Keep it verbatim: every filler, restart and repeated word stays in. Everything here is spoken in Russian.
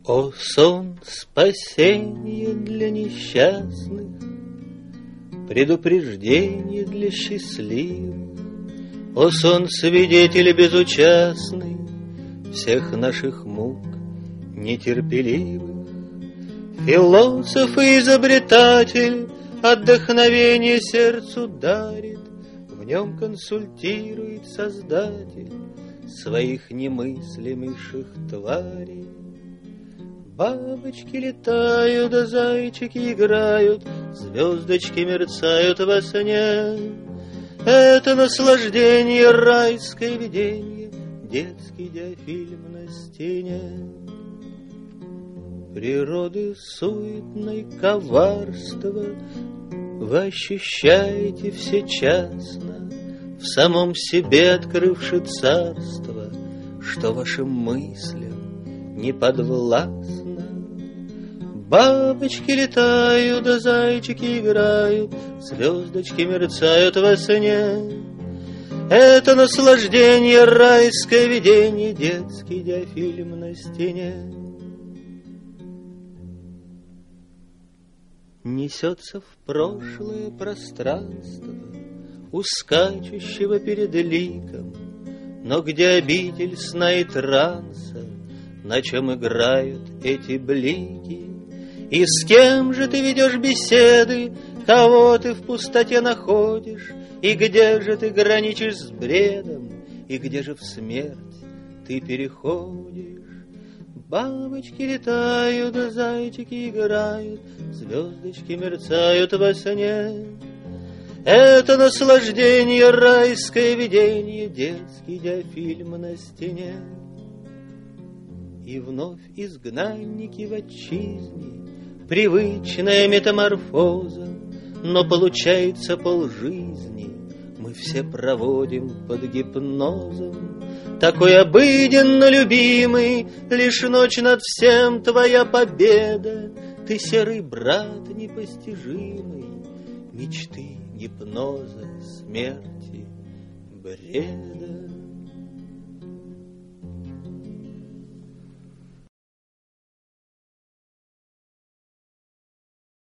О, сон спасения для несчастных, предупреждение для счастливых. О, сон свидетель безучастный всех наших мук нетерпеливых. Философ и изобретатель отдохновение сердцу дарит, в нем консультирует Создатель своих немыслимейших тварей. Бабочки летают, да зайчики играют, звездочки мерцают во сне. Это наслаждение, райское видение, детский диафильм на стене. Природы суетной коварства вы ощущаете всечасно, в самом себе открывши царство, что вашим мыслям не подвластно. Бабочки летают, да зайчики играют, звездочки мерцают во сне. Это наслаждение, райское видение, детский диафильм на стене. Несется в прошлое пространство ускачущего перед ликом, но где обитель сна и транса, на чем играют эти блики? И с кем же ты ведешь беседы, кого ты в пустоте находишь? И где же ты граничишь с бредом, и где же в смерть ты переходишь? Бабочки летают, да зайчики играют, звездочки мерцают во сне. Это наслаждение, райское видение, детский диафильм на стене. И вновь изгнанники в отчизне, привычная метаморфоза, но получается полжизни мы все проводим под гипнозом. Такой обыденно любимый, лишь ночь над всем твоя победа. Ты серый брат непостижимый, мечты, гипноза, смерти, бреда.